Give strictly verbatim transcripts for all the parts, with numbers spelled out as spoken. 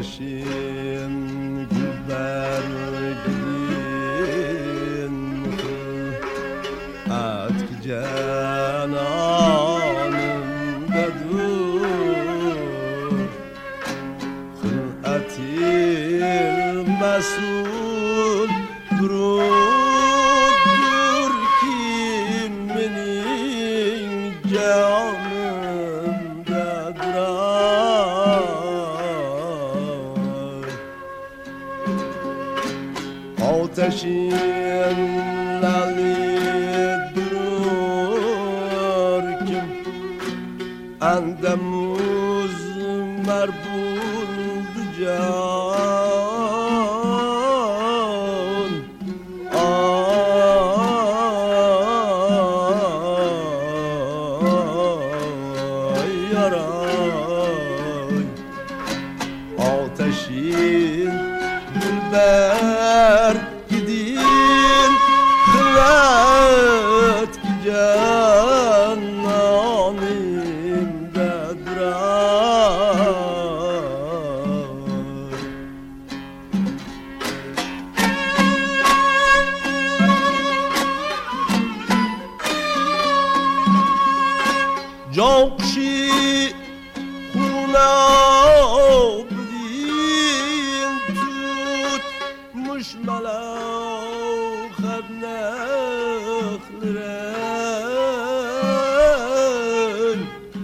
آتشین گل برگین ات که جنانم بدور خلعتی مسئول درود دور کی منی جانم ددرای آتشین لالی درور کم اندموز مربول جان آی یارای آتشین دلبر گدین خلعت که جنانیم ددرای جاقشی خوناب دین توت مشملو خد نخلرن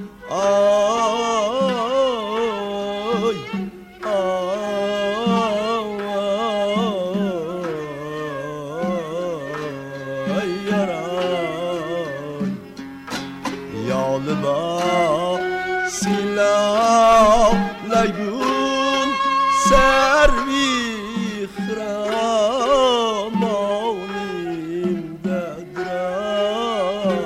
آی آی یارای یال با سیلا لگون سروی خرامانیم ددرای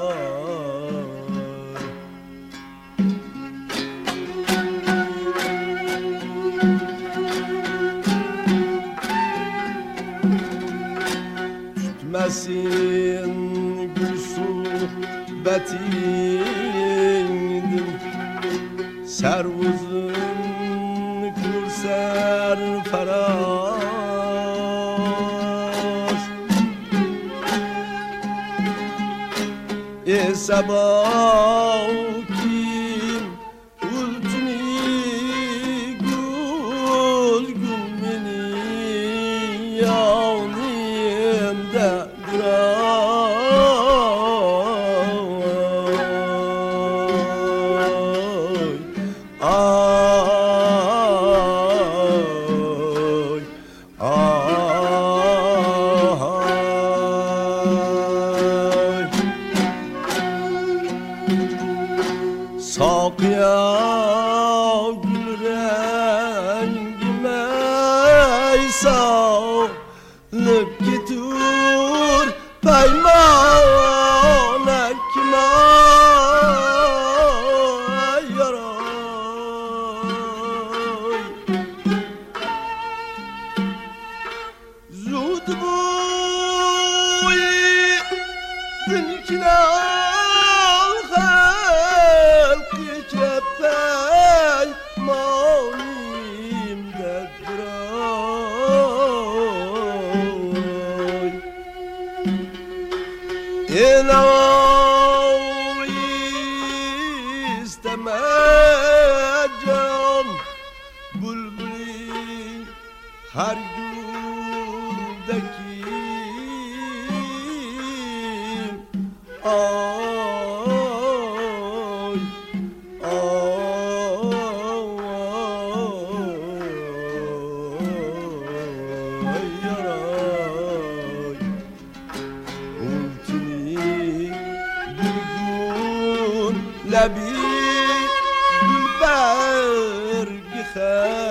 tutmasın gül sohbetindim servuzun kurser faraz e sabah kim ultuni gul gülmeni yavnim dedray ay ay Sakiya gül rengime sallıp gitur peyman ekme yaray zud buyi dinkine İlahi istemeyeceğim bülbülü her güldeki ay ay yaray لبي بالبرق خير